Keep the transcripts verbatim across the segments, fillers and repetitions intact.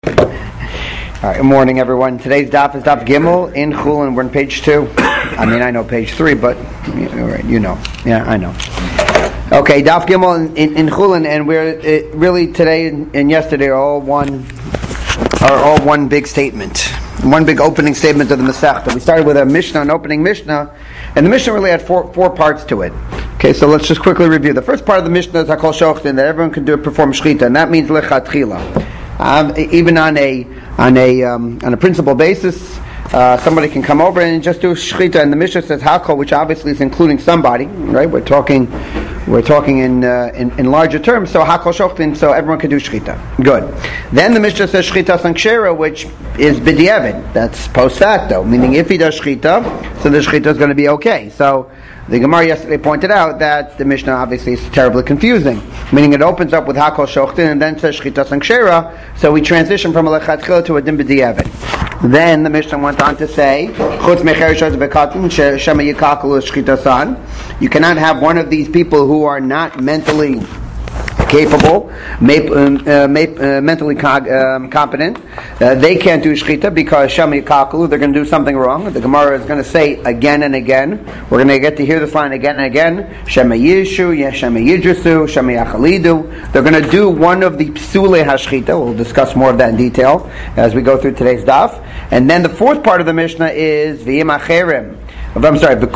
All right, good morning, everyone. Today's daf is daf Gimel in Chulin. We're on page two. I mean, I know page three, but you know, yeah, I know. Okay, daf Gimel in, in, in Chulin, and we're it, really today and yesterday are all one, are all one big statement, one big opening statement of the Masechta. We started with a Mishnah, an opening Mishnah, and the Mishnah really had four four parts to it. Okay, so let's just quickly review. The first part of the Mishnah is Hakol Shochtin, that everyone can do perform shchita, and that means lechatchila. Um, even on a on a um, on a principal basis, uh, somebody can come over and just do shchita. And the Mishnah says hakol, which obviously is including somebody, right? We're talking we're talking in uh, in, in larger terms. So hakol shochtin, so everyone can do shchita. Good. Then the Mishnah says shchita sankshera, which is b'diavad. That's post facto, meaning if he does shchita, so the shchita is going to be okay. So the Gemara yesterday pointed out that the Mishnah obviously is terribly confusing, meaning it opens up with Hakol Shochtin and then says Shchita Sankshera, so we transition from a Lechatchila to a Din B'diavad. Then the Mishnah went on to say, Chutz Mecher Shos B'Katan Shema Yikakalu Shchita San. You cannot have one of these people who are not mentally capable, uh, uh, mentally um, competent. Uh, they can't do shchita because Shema Yikakalu, they're going to do something wrong. The Gemara is going to say again and again. We're going to get to hear this line again and again. Shema Yishu, Shema Yidrusu, Shema Yachalidu. They're going to do one of the psule hashchita. We'll discuss more of that in detail as we go through today's daf. And then the fourth part of the Mishnah is V'yim Acherem. I'm sorry, that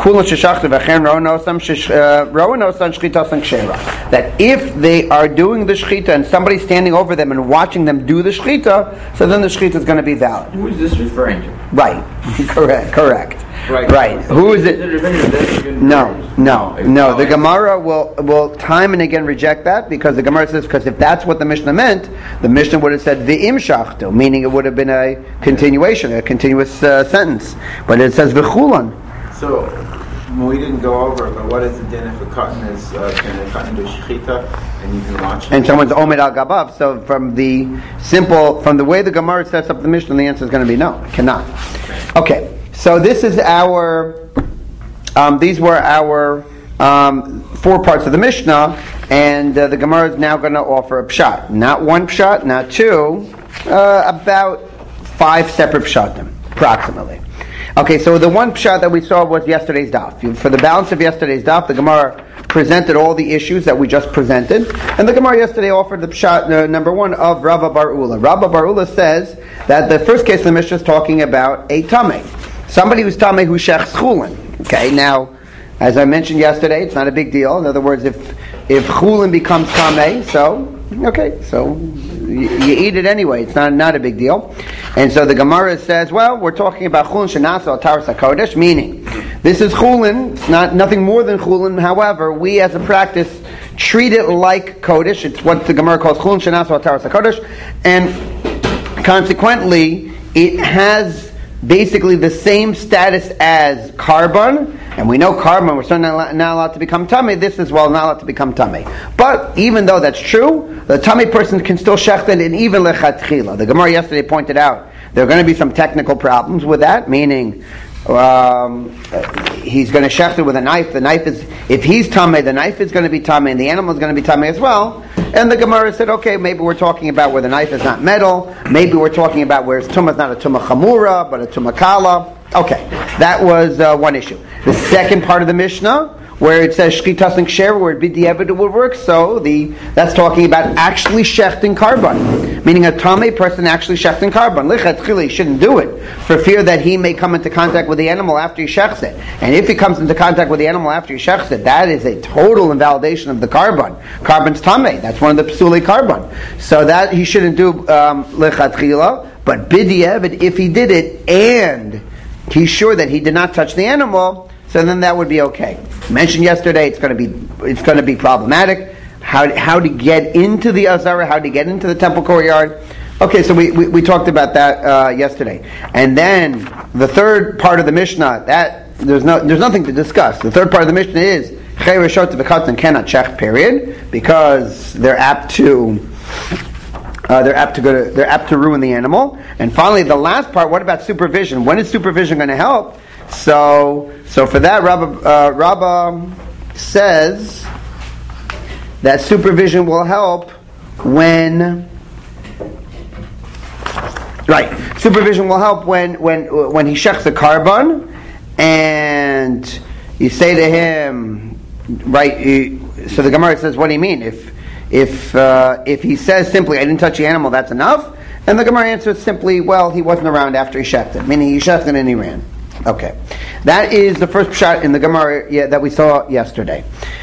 if they are doing the shchita and somebody's standing over them and watching them do the shchita, so then the shchita is going to be valid. Who is this referring to? Right, correct, correct. Right. Right. Who is it? No, no, no. The Gemara will will time and again reject that because the Gemara says because if that's what the Mishnah meant, the Mishnah would have said v'im shachtu, meaning it would have been a continuation, a continuous uh, sentence. But it says v'chulan. So, we didn't go over, but what is the din if a cotton is, uh, can a cotton do shechita and you can watch it? And someone's omed al gabav. So from the simple, from the way the Gemara sets up the Mishnah, the answer is going to be no, it cannot. Okay, so this is our, um, these were our um, four parts of the Mishnah, and uh, the Gemara is now going to offer a pshat. Not one pshat, not two, uh, about five separate pshatim, approximately. Okay, so the one pshat that we saw was yesterday's daf. For the balance of yesterday's daf, the Gemara presented all the issues that we just presented, and the Gemara yesterday offered the pshat uh, number one of Rava Bar Ula. Rava Bar Ula says that the first case of the Mishnah is talking about a tameh, somebody who's tameh who shechs chulin. Okay, now, as I mentioned yesterday, it's not a big deal. In other words, if if chulin becomes tameh, so okay, so you, you eat it anyway. It's not not a big deal. And so the Gemara says, well, we're talking about chulin shenasa al taras hakodesh, meaning this is chulin. It's not nothing more than chulin. However, we as a practice treat it like kodesh. It's what the Gemara calls chulin shenasa al taras hakodesh, and consequently, it has basically the same status as carbon. And we know carbon, we're certainly not allowed to become tummy. This as well, not allowed to become tummy. But even though that's true, the tummy person can still shecht it, and even lechatchila. The Gemara yesterday pointed out there are going to be some technical problems with that, meaning um, he's going to shecht it with a knife. The knife is, if he's tummy, the knife is going to be tummy, and the animal is going to be tummy as well. And the Gemara said, okay, maybe we're talking about where the knife is not metal. Maybe we're talking about where tumah is not a tumah chamura, but a tumah kala. Okay, that was uh, one issue. The second part of the Mishnah, where it says shchita sankshera, where b'diavad would work, so the that's talking about actually shechting carbon, meaning a tamei person actually shechting carbon. Lichatchila, he shouldn't do it for fear that he may come into contact with the animal after he shechts it. And if he comes into contact with the animal after he shechts it, that is a total invalidation of the carbon. Carbon's tamei. That's one of the psuli carbon. So that he shouldn't do um, lichatchila. But b'diavad, if he did it and he's sure that he did not touch the animal, so then that would be okay. Mentioned yesterday, it's going to be it's going to be problematic. How how to get into the azara, how to get into the temple courtyard. Okay, so we, we, we talked about that uh, yesterday, and then the third part of the Mishnah that there's no there's nothing to discuss. The third part of the Mishnah is chay reshot v'katan cannot check period because they're apt to. Uh, they're apt to go to, they're apt to ruin the animal. And finally, the last part. What about supervision? When is supervision going to help? So, so for that, Rabba, uh, Rabba says that supervision will help when Right. Supervision will help when when when he shechs a carbon, and you say to him, right? You, so the Gemara says, "What do you mean? If if uh, if he says simply, 'I didn't touch the animal,' that's enough." And the Gemara answers simply, "Well, he wasn't around after he shechted it, meaning he shechted it and he ran." Okay, that is the first pshat in the Gemara yeah, that we saw yesterday.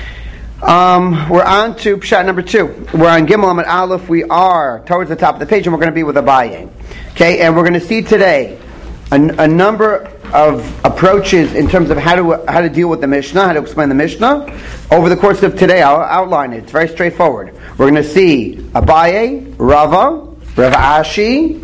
Um, we're on to pshat number two. We're on Gimel Amud Aleph. We are towards the top of the page, and we're going to be with Abaye. Okay, and we're going to see today a, a number of approaches in terms of how to how to deal with the Mishnah, how to explain the Mishnah. Over the course of today, I'll outline it. It's very straightforward. We're going to see Abaye, Rava, Rav Ashi,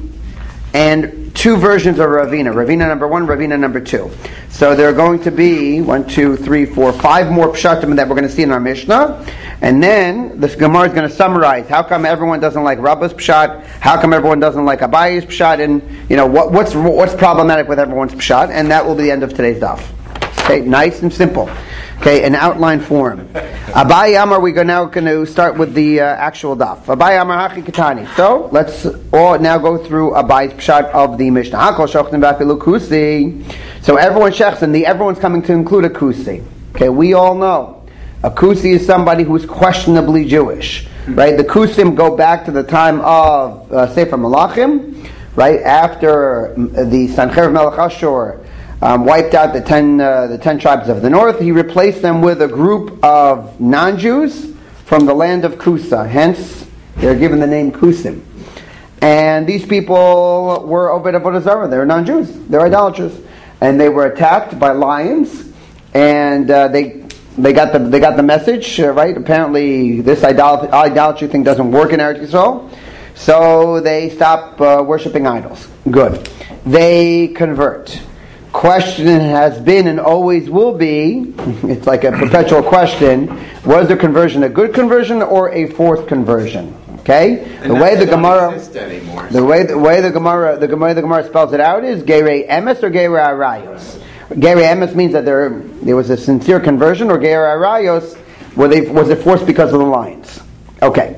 and two versions of Ravina. Ravina number one, Ravina number two. So there are going to be one, two, three, four, five more pshatim that we're going to see in our Mishnah. And then the Gemara is going to summarize how come everyone doesn't like Rabba's pshat, how come everyone doesn't like Abaye's pshat, and you know what, what's what's problematic with everyone's pshat, and that will be the end of today's daf. Okay, nice and simple. Okay, an outline form. Abaye Amar, we're now going to start with the uh, actual daf. Abaye Amar Hachi Ketani. So let's all now go through Abaye's pshat of the Mishnah. Hakol Shochtim Bafilu Kusi. So everyone shechs, and the everyone's coming to include a kusi. Okay, we all know a kusi is somebody who's questionably Jewish, right? The kusim go back to the time of uh, Sefer Malachim, right? After the Sancheir Melech Ashur um, wiped out the ten uh, the ten tribes of the north, he replaced them with a group of non-Jews from the land of Kusa. Hence, they're given the name Kusim. And these people were Oved Avodah Zarah. They're non-Jews. They're idolaters, and they were attacked by lions, and uh, they. They got the they got the message, uh, right? Apparently, this idolatry, idolatry thing doesn't work in Eretz Yisrael, so they stop uh, worshiping idols. Good. They convert. Question has been and always will be. It's like a perpetual question: was their conversion a good conversion or a forced conversion? Okay. And the way the Gemara, anymore, the way the way the Gemara, the way the Gemara spells it out is Gerei Emes or Gerei Arayos. Gerei Emes means that there there was a sincere conversion, or Gerei Arayos, where they was it forced because of the lions. Okay,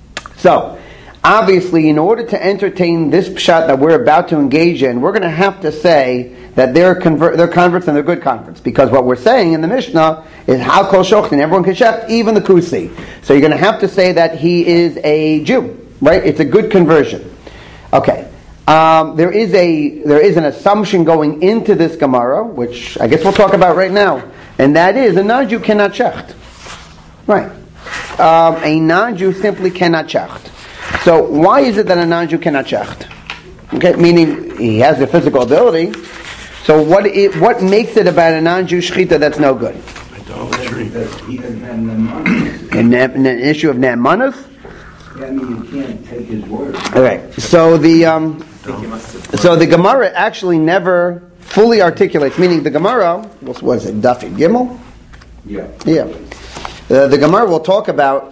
so obviously, in order to entertain this pshat that we're about to engage in, we're going to have to say that they're convert, they're converts and they're good converts, because what we're saying in the Mishnah is how kol shochtin, everyone can shecht, even the kusi. So you're going to have to say that he is a Jew, right? It's a good conversion. Okay. Um, there is a there is an assumption going into this Gemara, which I guess we'll talk about right now, and that is a non-Jew cannot shecht. Right. Um, a non-Jew simply cannot shecht. So why is it that a non-Jew cannot shecht? Okay, meaning he has the physical ability. So what it, what makes it about a non-Jew shechita that's no good? Idolatry. An, an issue of ne'emanus? I mean, you can't take his word. Okay, so the um, so the Gemara actually never fully articulates. Meaning the Gemara, what is it, Daf Gimel? Yeah. Yeah. Uh, the Gemara will talk about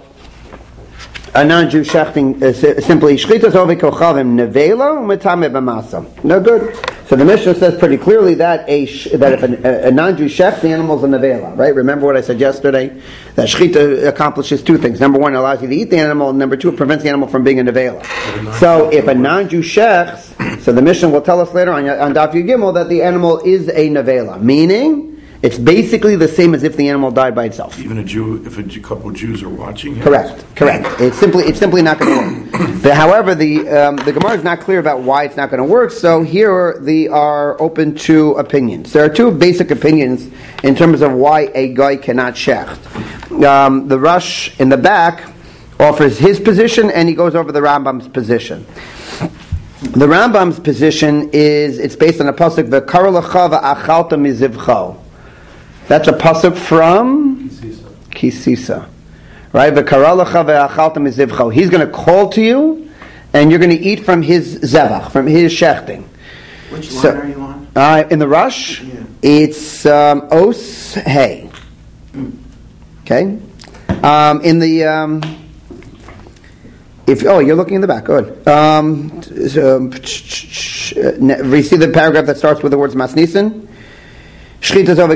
a non-Jew shechting uh, simply shchitas ove kochavim nevela u'metame b'masa. No good. So the Mishnah says pretty clearly that a sh- that if a, a non-Jew shechts, the animal's a nevela. Right? Remember what I said yesterday? That shchita accomplishes two things. Number one, it allows you to eat the animal. And number two, it prevents the animal from being a nevela. So if a non-Jew shechts, so the Mishnah will tell us later on on Daf Yud Gimel that the animal is a nevela, meaning it's basically the same as if the animal died by itself. Even a Jew, if a Jew, couple of Jews are watching him? Correct, correct. It's simply it's simply not going to work. But however, the um, the Gemara is not clear about why it's not going to work. So here they are open to opinions. There are two basic opinions in terms of why a guy cannot shecht. Um, the Rush in the back offers his position, and he goes over the Rambam's position. The Rambam's position is it's based on a pasuk v'kara lecha v'achalta mizivcho. That's a pasuk from Kisisa, right? V'kara lecha ve'achalta mizivcho. He's going to call to you, and you're going to eat from his zevach, from his shechting. Which so, line are you on? Uh, in the Rush, Yeah. it's um, os hey. Okay. Um, in the um, if oh you're looking in the back, good. Um, so, we see the paragraph that starts with the words masnisin. I skipped the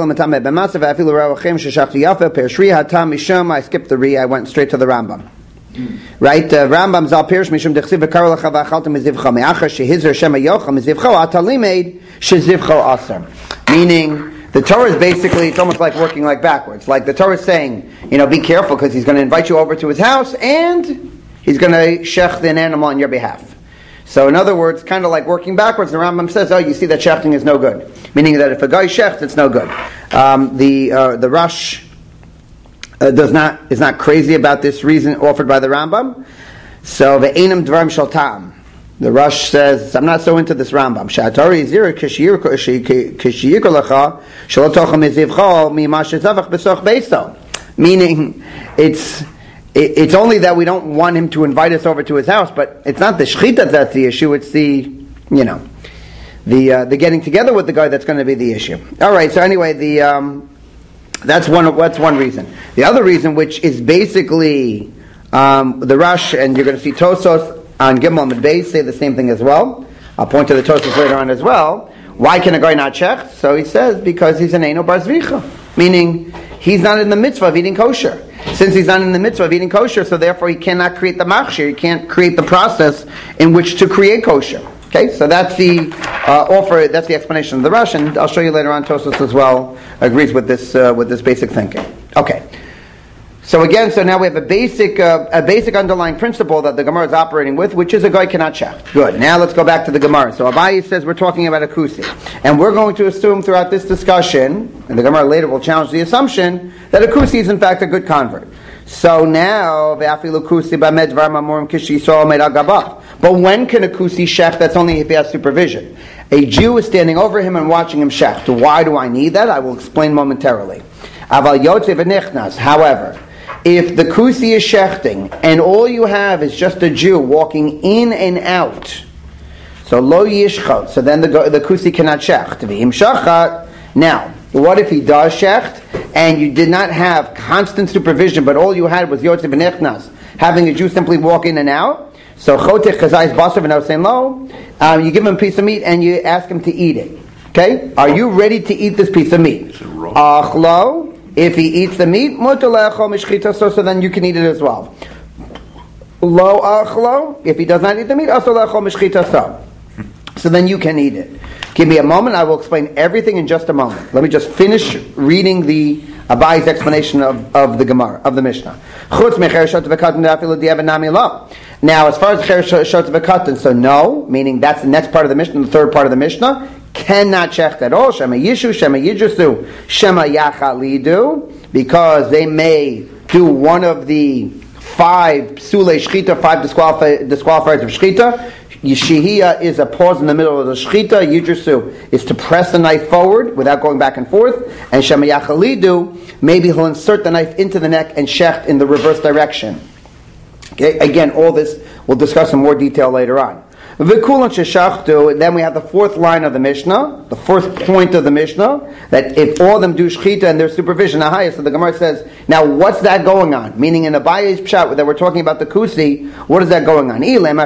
re, I went straight to the Rambam. Right? Uh, Rambam Zal Pirish Mishum Dechsiv V'kar Lecha V'achalta Mizivcha Me'achar Shehizr Shema Yocha Mizivcha Atalimed Shezivcha Asar. Meaning, the Torah is basically, it's almost like working like backwards. Like the Torah is saying, you know, be careful because he's going to invite you over to his house and he's going to shech an animal on your behalf. So in other words, kind of like working backwards, the Rambam says, oh, you see that shechting is no good. Meaning that if a guy shechts, it's no good. Um, the uh, the Rosh uh, does not is not crazy about this reason offered by the Rambam. So ve'enam dvarim shel ta'am. The Rosh says, I'm not so into this Rambam. Sha'atori zira kishiyiko lecha shelo tocha mizivcha mima shezavach besoch beiso. Meaning, it's it's only that we don't want him to invite us over to his house, but it's not the shechita that's the issue. It's the, you know, the uh, the getting together with the guy that's going to be the issue. All right. So anyway, the um, that's one that's one reason. The other reason, which is basically um, the Rosh, and you're going to see Tosos on Gimel and Beis say the same thing as well. I'll point to the Tosos later on as well. Why can a guy not shech? So he says because he's an Eino Bar Zvicha, meaning he's not in the mitzvah of eating kosher. Since he's not in the mitzvah of eating kosher, so therefore he cannot create the machshir. He can't create the process in which to create kosher. Okay, so that's the uh, offer. That's the explanation of the Rosh, and I'll show you later on. Tosos as well agrees with this uh, with this basic thinking. Okay. So again, so now we have a basic, uh, a basic underlying principle that the Gemara is operating with, which is a guy cannot shech. Good. Now let's go back to the Gemara. So Abaye says we're talking about a kusi, and we're going to assume throughout this discussion, and the Gemara later will challenge the assumption that a kusi is in fact a good convert. So now, but when can a kusi shech? That's only if he has supervision. A Jew is standing over him and watching him shech. Why do I need that? I will explain momentarily. However, if the kusi is shechting and all you have is just a Jew walking in and out, so lo yishchot, so then the the kusi cannot shecht. V'im shachat. Now, what if he does shecht and you did not have constant supervision, but all you had was yotze v'nechnas, having a Jew simply walk in and out? So chotech chazayis basav and saying lo, um, you give him a piece of meat and you ask him to eat it. Okay, are you ready to eat this piece of meat? Achlo. If he eats the meat, so then you can eat it as well. Lo achlo, if he does not eat the meat, so then you can eat it. Give me a moment, I will explain everything in just a moment. Let me just finish reading the Abaye's explanation of, of the Gemara, of the Mishnah. Now, as far as Cher Shot V'Katan, so no, meaning that's the next part of the Mishnah, the third part of the Mishnah, cannot shecht at all. Shema Yishu, Shema Yidrusu, Shema Yachalidu, because they may do one of the five Psulei Shchita, five disqualifi- disqualifiers of Shchita. Yeshihiyah is a pause in the middle of the Shchita. Yidrusu is to press the knife forward without going back and forth. And Shema Yachalidu, maybe he'll insert the knife into the neck and shecht in the reverse direction. Okay, again, all this we'll discuss in more detail later on. Then we have the fourth line of the Mishnah, the fourth point of the Mishnah, that if all of them do shchita and their supervision, ahaya, so the Gemara says, now what's that going on? Meaning in Abaye's pshat that we're talking about the kusi, what is that going on?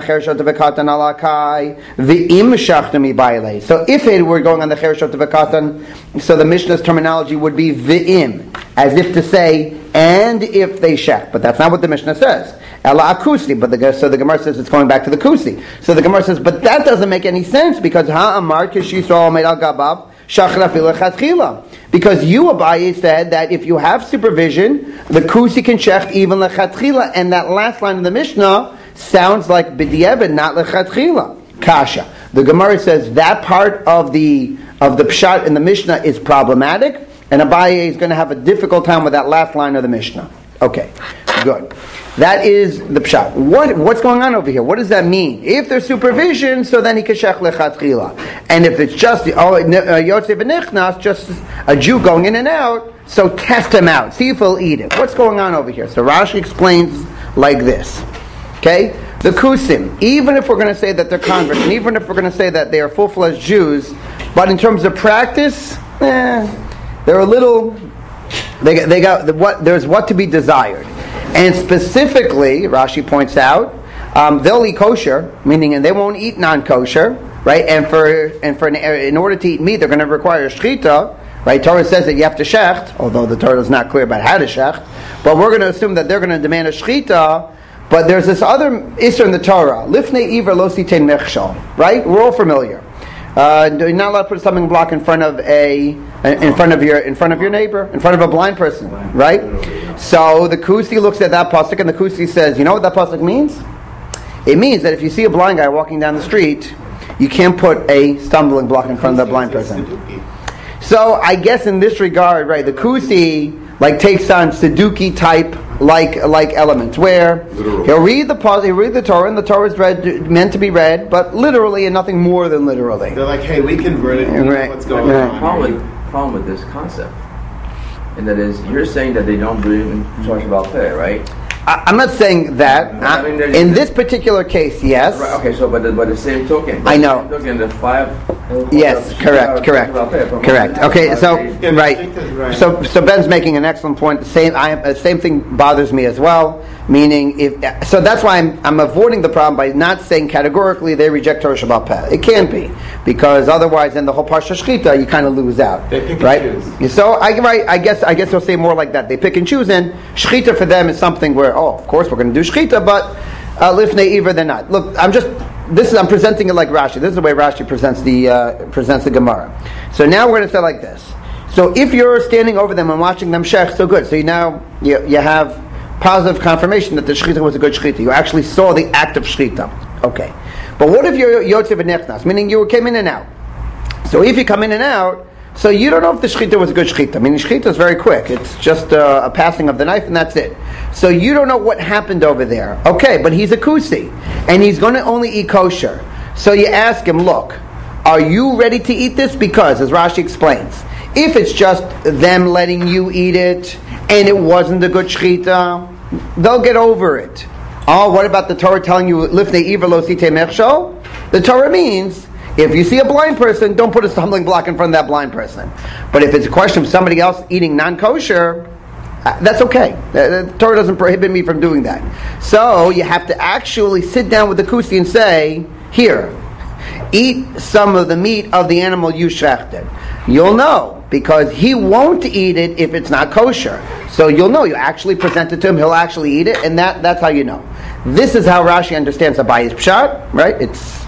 So if it were going on the chershot v'katan, so the Mishnah's terminology would be v'im, as if to say, and if they shech, but that's not what the Mishnah says. Ela akusi, but the so the Gemara says it's going back to the kusi. So the Gemara says, but that doesn't make any sense because ha'amar kishisol made al gabav shachra filachatchila. Because you, Abaye, said that if you have supervision, the kusi can shech even lechatchila, and that last line of the Mishnah sounds like b'diavad, not lechatchila. Kasha. The Gemara says that part of the of the pshat in the Mishnah is problematic, and Abaye is going to have a difficult time with that last line of the Mishnah. Okay, good. That is the pshat. What, what's going on over here? What does that mean? If there's supervision, so then he can shech lechatchila. And if it's just yotze v'nichnas, just a Jew going in and out, so test him out. See if he'll eat it. What's going on over here? So Rashi explains like this. Okay? The kusim, even if we're going to say that they're converts, and even if we're going to say that they are full-fledged Jews, but in terms of practice, eh, they're a little, they, they got, what, there's what to be desired. And specifically, Rashi points out, um, they'll eat kosher, meaning and they won't eat non-kosher, right? And for and for an, in order to eat meat, they're going to require shchita, right? Torah says that you have to shecht, although the Torah is not clear about how to shecht. But we're going to assume that they're going to demand a shchita. But there's this other Isser in the Torah, Lifnei Iver Lo Sitein Mechshol, right? We're all familiar. Uh, you're not allowed to put a stumbling block in front of a, in front of your, in front of your neighbor, in front of a blind person, right? So the Kusi looks at that pasuk and the Kusi says, you know what that pasuk means? It means that if you see a blind guy walking down the street, you can't put a stumbling block in front of that blind person. So I guess in this regard, right, the Kusi like takes on Saduki type like like elements where Literal. he'll read the he'll read the Torah and the Torah is read meant to be read, but literally and nothing more than literally. They're like, hey, we converted. We know Right. what's going Right. on. problem with, problem with this concept, and that is, you're saying that they don't believe in Torah Shabbat Peh, right? I, I'm not saying that. I mean, there's- in this particular case, yes. Right, okay, so but the, but the same token. I know. The same token, the five. Yes, correct, correct, correct. Okay, so right, so so Ben's making an excellent point. The same, I uh, same thing bothers me as well. Meaning, if so, that's why I'm I'm avoiding the problem by not saying categorically they reject Torah Shabbat Peh. It can't be, because otherwise, in the whole Parsha Shechita, you kind of lose out. They pick and right? choose. So I right, I guess I guess we'll say more like that. They pick and choose, and Shechita for them is something where, oh, of course we're going to do Shechita, but uh, Lifnei Iver they're not. Look, I'm just. This is I'm presenting it like Rashi. This is the way Rashi presents the uh, presents the Gemara. So now we're going to say like this. So if you're standing over them and watching them shech, so good. So you now you, you have positive confirmation that the shechita was a good shechita. You actually saw the act of shechita. Okay. But what if you're yotzev v'nechnas, meaning you came in and out? So if you come in and out, so you don't know if the shechita was a good shechita. I mean, shechita is very quick. It's just uh, a passing of the knife and that's it. So you don't know what happened over there. Okay, but he's a kusi, and he's going to only eat kosher. So you ask him, look, are you ready to eat this? Because, as Rashi explains, if it's just them letting you eat it, and it wasn't a good shechita, they'll get over it. Oh, what about the Torah telling you, Lifnei Iver Lo Sitei Mechshol? The Torah means, if you see a blind person, don't put a stumbling block in front of that blind person. But if it's a question of somebody else eating non-kosher, uh, that's okay. The, the Torah doesn't prohibit me from doing that. So you have to actually sit down with the kusi and say, here, eat some of the meat of the animal you shechted. You'll know, because he won't eat it if it's not kosher. So you'll know. You actually present it to him, he'll actually eat it, and that, that's how you know. This is how Rashi understands Abaye's pshat, right? It's...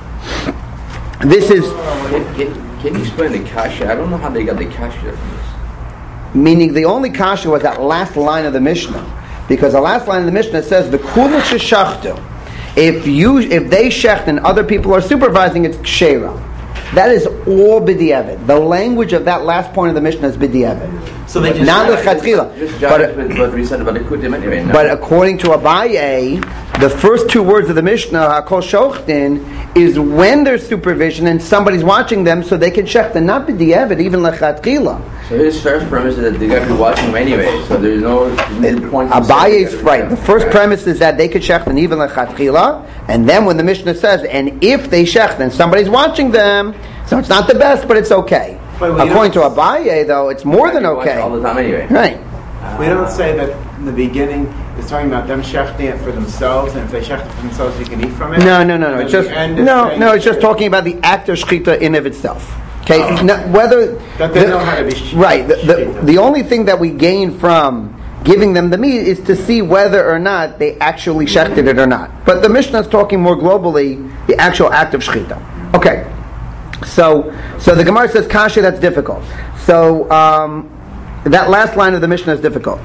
This is... Can, can, can you explain the kasha? I don't know how they got the kasha from this. Meaning the only kasha was that last line of the Mishnah. Because the last line of the Mishnah says, V'kulu sheshachtu. If you, if they shecht and other people are supervising, it's kshera. That is all b'di'evet. The language of that last point of the Mishnah is b'di'evet. So they just not just, lechatchila. just But, jive with what we said about the kutim anyway. No? but according to Abaye, the first two words of the Mishnah, hakol shochtin, is when there's supervision and somebody's watching them, so they can shecht, and not b'di'evet, even lechatchila. So his first premise is that they got to be watching him anyway, so there's no, no point. in saying Abaye's that. right. The first premise is that they could shecht and even lechatchila, and then when the Mishnah says, and if they shecht and somebody's watching them, so it's not the best, but it's okay. But we According to don't- Abaye, though, it's more than They watch okay. all the time anyway. Right. We don't say that in the beginning. It's talking about them shechting it for themselves, and if they shecht it for themselves, you can eat from it. No, no, no, no. And It's at just the end, it's no, saying no. It's just that- talking about the act of shechita in of itself. Okay, Oh. no, whether That they the- know how to be sh- right. The, the, shechita. the only thing that we gain from giving them the meat is to see whether or not they actually shechted it or not. But the Mishnah is talking more globally the actual act of shechita. Okay. So, so the Gemara says kasha. That's difficult. So um, that last line of the Mishnah is difficult.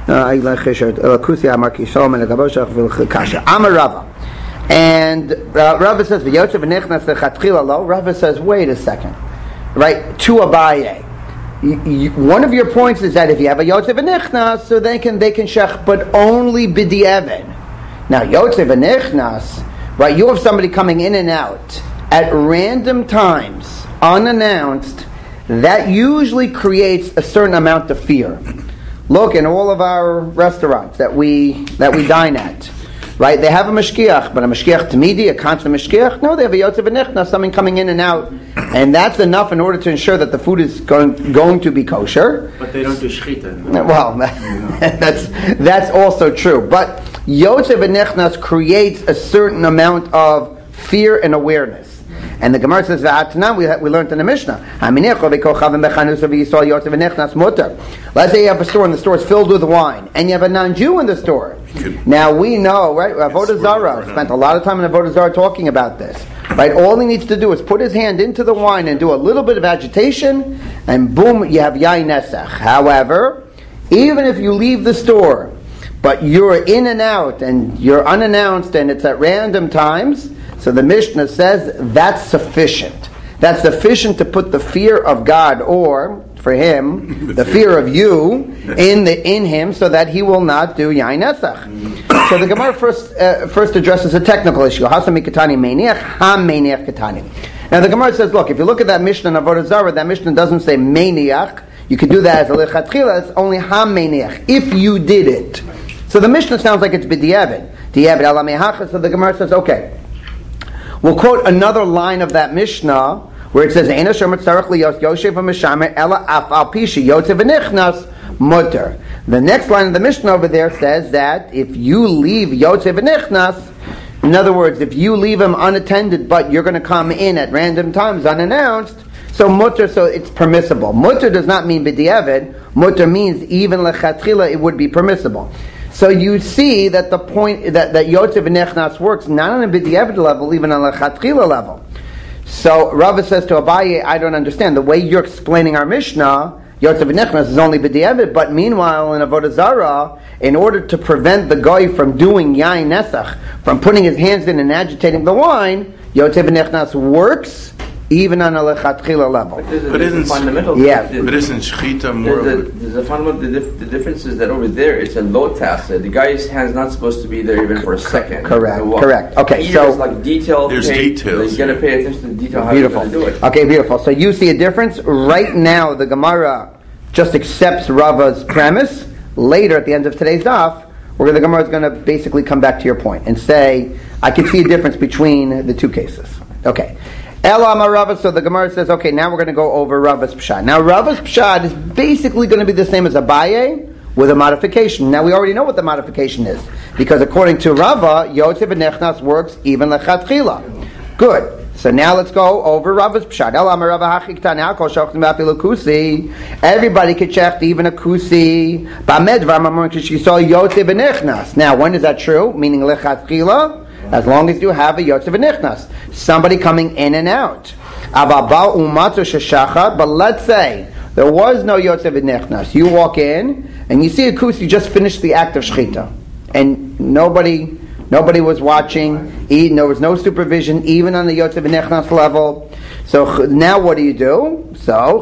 Amar Rava, and uh, Rava says v'yotzev v'nichnas lechatchila lo. Rava says, wait a second, right? To Abaye, you, you, one of your points is that if you have a yotzev v'nichnas, so they can they can shech, but only b'di'evet. Now yotzev v'nichnas, right? You have somebody coming in and out at random times, unannounced. That usually creates a certain amount of fear. Look, in all of our restaurants that we that we dine at, right? They have a mashkiach, but a mashkiach tamidi, a constant mashkiach. No, they have a yotzev v'nichnas, something coming in and out, and that's enough in order to ensure that the food is going going to be kosher. But they don't do shechita. Well, that's that's also true. But yotzev v'nichnas creates a certain amount of fear and awareness. And the Gemara says, "V'atnan," we we learned in the Mishnah. Let's say you have a store and the store is filled with wine, and you have a non-Jew in the store. Now we know, right? Avodah Zarah spent a lot of time in Avodah Zarah talking about this. Right? All he needs to do is put his hand into the wine and do a little bit of agitation, and boom, you have yain nesach. However, even if you leave the store, but you're in and out, and you're unannounced, and it's at random times, so the Mishnah says that's sufficient. That's sufficient to put the fear of God, or for him, the fear of you, in the in him, so that he will not do yain nesach. So the Gemara first uh, first addresses a technical issue. Hasami katani meiniach, ha meiniach katani. Now the Gemara says, look, if you look at that Mishnah in Avodah Zarah, that Mishnah doesn't say meiniach. You could do that as a lechatchila. It's only ha meiniach, if you did it. So the Mishnah sounds like it's b'diavad. Diavad ala mehacha. So the Gemara says, okay, we'll quote another line of that Mishnah where it says, "Eina shomer tzarich liyos yoshev v'mishamer ela af al pi sheyotze v'nichnas mutter." The next line of the Mishnah over there says that if you leave yotze v'nichnas, in other words, if you leave him unattended, but you're going to come in at random times unannounced, so mutter, so it's permissible. Mutter does not mean b'diavad. Mutter means even lechatchila it would be permissible. So you see that the point that that yotze v'nichnas works not on a b'diavad level, even on a lechatchila level. So Rava says to Abaye, I don't understand. The way you're explaining our Mishnah, yotze v'nichnas is only b'diavad, but meanwhile in Avodah Zarah, in order to prevent the guy from doing yain nesach, from putting his hands in and agitating the wine, yotze v'nichnas works even on a lechatchila level. But, there's a, but there's isn't a fundamental yeah. But isn't shechita more there's of a, there's a fundamental the, dif- the difference is that over there it's a low task. The guy's hand's not supposed to be there even for a second. Correct. So, Correct. Okay. Here So it's like detailed. There's pay, details, You got to yeah. pay attention to the detail how beautiful. you're going to do it. Okay, beautiful. So you see a difference right now. The Gemara just accepts Rava's premise. Later, at the end of today's daf, where the Gemara is going to basically come back to your point and say, I can see a difference between the two cases. Okay. Elam Rava, so the Gemara says, okay, now we're going to go over Rava's Pshad. Now Rava's Pshad is basically going to be the same as Abaye with a modification. Now we already know what the modification is, because according to Rava, Yotze v'nechnas works even lechatchila. Good. So now let's go over Rava's Pshad. Elam Rava hachiktan kol shochtim b'afilu kusi. Everybody could check even a kusi. Ba'medvar mamor kishisol Yotze v'nechnas. Now when is that true? Meaning lechatchila? As long as you have a yotze v'nichnas, somebody coming in and out. But let's say there was no yotze v'nichnas. You walk in and you see a kus. You just finished the act of shechita, and nobody, nobody was watching. There was no supervision, even on the yotze v'nichnas level. So now what do you do? So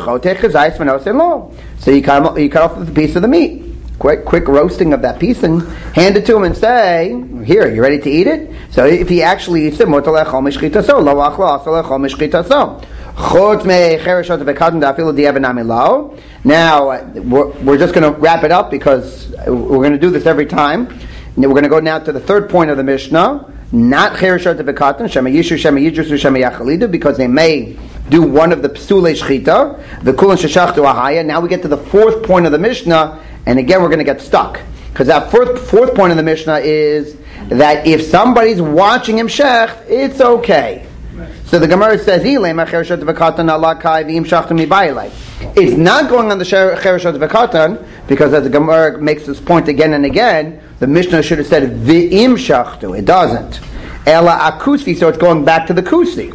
so you cut, you cut off the piece of the meat. Quick, quick roasting of that piece and hand it to him and say, here, you ready to eat it? So if he actually eats it, now, we're, we're just going to wrap it up because we're going to do this every time. We're going to go now to the third point of the Mishnah, not Chereshot Vekatan, Shema Yishu, Shema Yidrusu, Shema Yachalidu, because they may do one of the Psulei Shchita, the Kulan Sheshachtu Ahaya. Now we get to the fourth point of the Mishnah, and again, we're going to get stuck. Because that fourth, fourth point of the Mishnah is that if somebody's watching him shech, it's okay. Right. So the Gemara says, it's not going on the Chereshot V'katan, because as the Gemara makes this point again and again, the Mishnah should have said, V'im shachtu. It doesn't. Ela akusi, so it's going back to the kusi.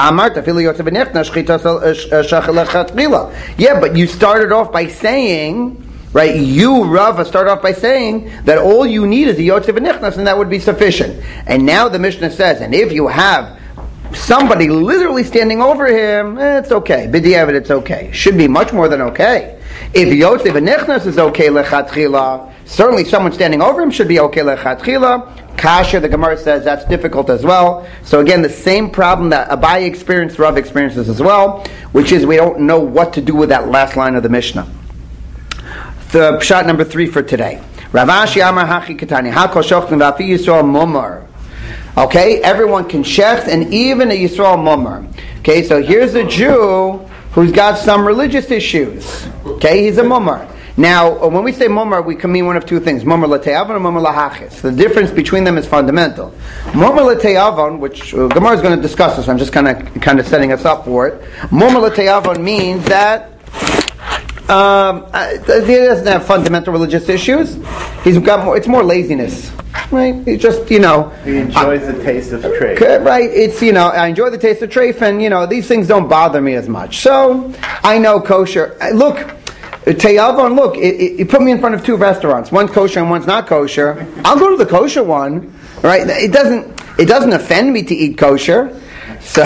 Yeah, but you started off by saying, right, you, Rava, start off by saying that all you need is the Yotze v'nichnas, and that would be sufficient. And now the Mishnah says, and if you have somebody literally standing over him, eh, it's okay. B'diavad, it's okay. Should be much more than okay. If Yotze v'nichnas is okay lechatchila, certainly someone standing over him should be okay lechatchila. Kasha, the Gemara says that's difficult as well. So again, the same problem that Abaye experienced, Rav experiences as well, which is we don't know what to do with that last line of the Mishnah. The pshat number three for today. Ravashi Amar Hachi Katani Hakol Shochtim V'Afi Yisrael Mumar. Okay, everyone can shech, and even a Yisrael Mumar. Okay, so here's a Jew who's got some religious issues. Okay, he's a Mumar. Now, when we say mummer, we can mean one of two things: mummer l'te'avon or mummer lahachis. The difference between them is fundamental. Mummer l'te'avon, which uh, Gemara is going to discuss this, I'm just kind of kind of setting us up for it. Mummer l'te'avon means that um, uh, he doesn't have fundamental religious issues. He's got more. It's more laziness, right? He just, you know, He enjoys uh, the taste of treif. Right? It's, you know, I enjoy the taste of treif, and you know, these things don't bother me as much. So I know kosher. Look, Te'avon, look, it, it, you put me in front of two restaurants. One's kosher and one's not kosher. I'll go to the kosher one, right? It doesn't it doesn't offend me to eat kosher. So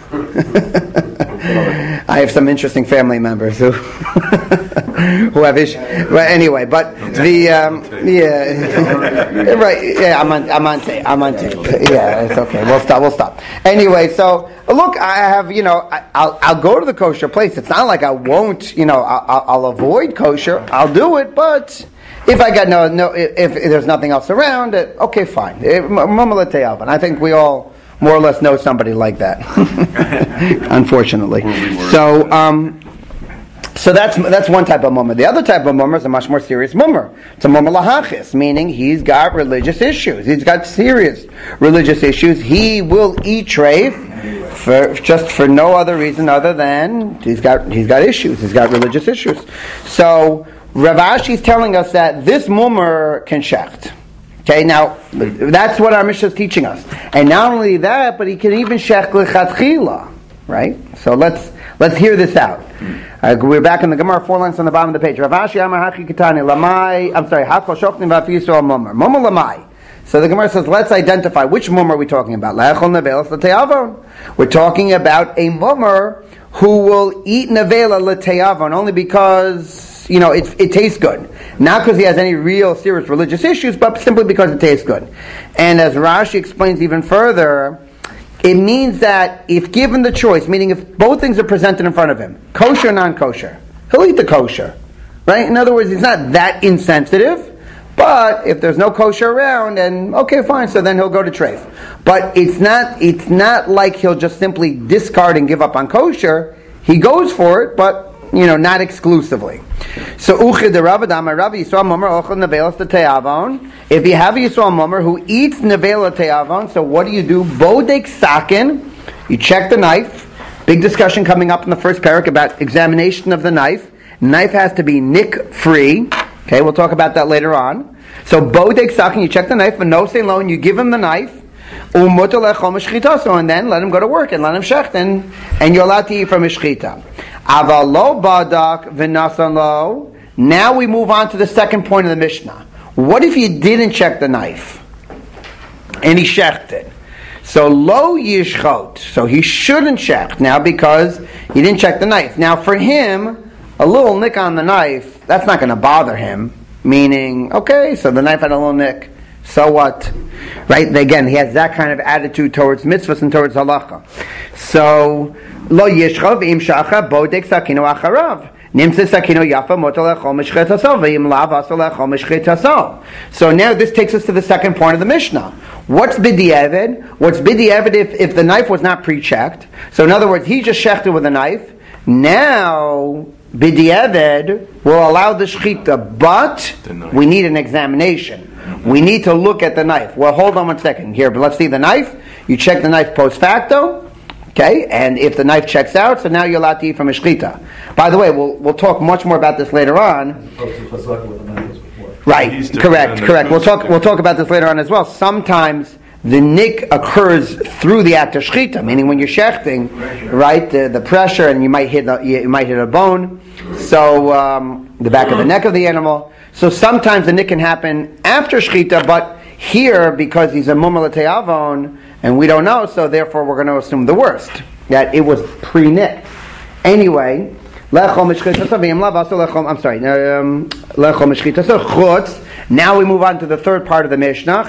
I have some interesting family members who who have issues. Well, anyway, but the um, yeah, right, yeah, I'm on I'm on tape. I'm on tape. Yeah, it's okay. We'll stop. We'll stop. Anyway, so look, I have, you know, I, I'll I'll go to the kosher place. It's not like I won't, you know, I'll, I'll avoid kosher. I'll do it, but if I got no no, if, if there's nothing else around, it, okay, fine. And I think we all more or less know somebody like that, unfortunately. So, um, so that's that's one type of mummer. The other type of mummer is a much more serious mummer. It's a mummer lahachis, meaning he's got religious issues. He's got serious religious issues. He will eat treif for just for no other reason other than he's got he's got issues. He's got religious issues. So Rav Ashi is telling us that this mummer can shecht. Okay, now that's what our Mishnah is teaching us, and not only that, but he can even shech lechatchila, right? So let's let's hear this out. Uh, we're back in the Gemara, four lines on the bottom of the page. Rav Ashi Amar Hachi Ketani Lamai. I'm sorry, Hakol Shochnim V'Afiso Mummer Mummer Lamai. So the Gemara says, let's identify which mummer are we talking about. La'echol nevelas l'te'avon. We're talking about a mummer who will eat nevela l'te'avon only because, you know, it, it tastes good. Not because he has any real serious religious issues, but simply because it tastes good. And as Rashi explains even further, it means that if given the choice, meaning if both things are presented in front of him, kosher or non-kosher, he'll eat the kosher. Right? In other words, he's not that insensitive, but if there's no kosher around, and okay, fine, so then he'll go to treif. But it's not it's not like he'll just simply discard and give up on kosher. He goes for it, but you know, not exclusively. So uchid the Rav Adama Rav Yisrael Mummer ochel nevelas te'avon. If you have a Yisrael Mummer who eats nevela te'avon, so what do you do? Bodek sakin. You check the knife. Big discussion coming up in the first parak about examination of the knife. Knife has to be nick free. Okay, we'll talk about that later on. So bodek sakin, you check the knife, but no say loan, you give him the knife. And then let him go to work and let him shecht, and, and you're allowed to eat from his shchita. Avalo badak v'nasan. Now we move on to the second point of the Mishnah. What if you didn't check the knife and he shechted? So lo yishchot. So he shouldn't shecht now because he didn't check the knife. Now for him, a little nick on the knife, that's not going to bother him. Meaning, okay, so the knife had a little nick. So what? Right? Again, he has that kind of attitude towards mitzvahs and towards halacha. So, lo yishchav im shacha bodek sakino acharav. Nimtze sakino yafa motel echol mishchetasol ve'im lav asol echol mishchetasol. So now this takes us to the second point of the Mishnah. What's b'di'evid? What's b'di'evid if, if the knife was not pre-checked? So in other words, he just shechted with a knife. Now, b'di'evid will allow the shechita, but we need an examination. We need to look at the knife. Well, hold on one second here, but let's see the knife. You check the knife post facto, okay? And if the knife checks out, so now you're allowed to eat from a shechita. By the way, we'll we'll talk much more about this later on. Right, correct, correct. We'll talk we'll talk about this later on as well. Sometimes the nick occurs through the act of shechita, meaning when you're shechting, right? The, the pressure, and you might hit a, you might hit a bone. So um, the back of the neck of the animal. So sometimes the nick can happen after shechita, but here, because he's a mummer l'te'avon, and we don't know, so therefore we're going to assume the worst, that it was pre-nick. Anyway, I'm sorry, um, now we move on to the third part of the Mishnah.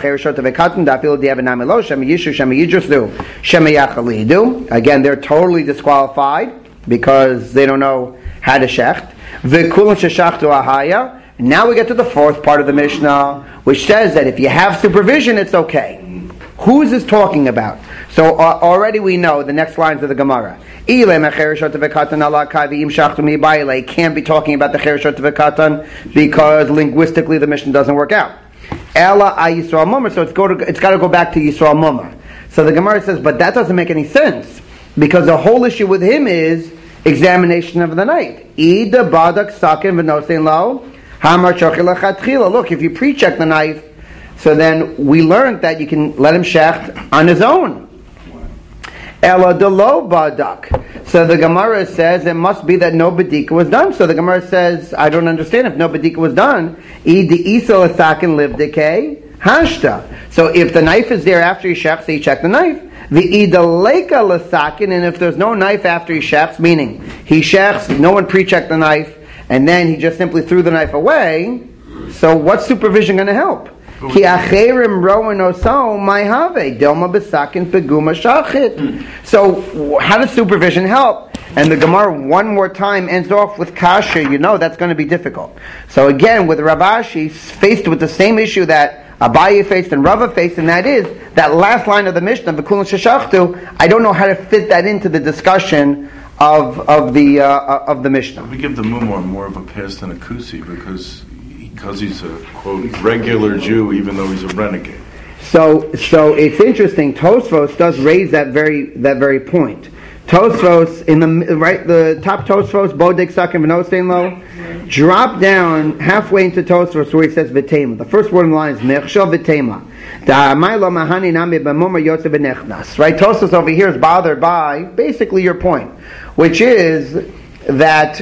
Again, they're totally disqualified because they don't know how to shecht. Now we get to the fourth part of the Mishnah, which says that if you have supervision, it's okay. Who is this talking about? So uh, already we know the next lines of the Gemara. Can't be talking about the Chereshot V'Katan because linguistically the Mishnah doesn't work out. Ela a Yisrael Mumar, so it's, go to, it's got to go back to Yisrael Mumar. So the Gemara says, but that doesn't make any sense because the whole issue with him is examination of the knife. Ida badak sakin v'nosein lo hamar chochel lechatchila. Look, if you pre-check the knife, so then we learned that you can let him shecht on his own. Ela de lo badak. So the Gemara says it must be that no bedika was done. So the Gemara says, I don't understand if no bedika was done. Ida isa l'sakin liv dekei hashta. So if the knife is there after he shechs, so you check the knife. The ida leka l'sakin, and if there's no knife after he shechs, meaning he shechs, no one pre-checked the knife, and then he just simply threw the knife away. So what's supervision going to help? Ki acherim roen oso my have delma besakin peguma shachit. So how does supervision help? And the Gemara one more time ends off with kasha. You know that's going to be difficult. So again, with Rav Ashi faced with the same issue that Abaye faced and Rava faced, and that is that last line of the Mishnah, v'kulin sheshachtu. I don't know how to fit that into the discussion of of the uh, of the Mishnah. We give the Mumar more of a pass than a Kusi because because he's a quote regular Jew, even though he's a renegade. So so it's interesting. Tosfos does raise that very that very point. Tosfos in the right the top Tosfos Bodek Sakim V'Nostein Lo. Drop down halfway into Tosfos where he says V'Tema. The first word in the line is Nechshav V'Tema. Right, Tosfos over here is bothered by basically your point, which is that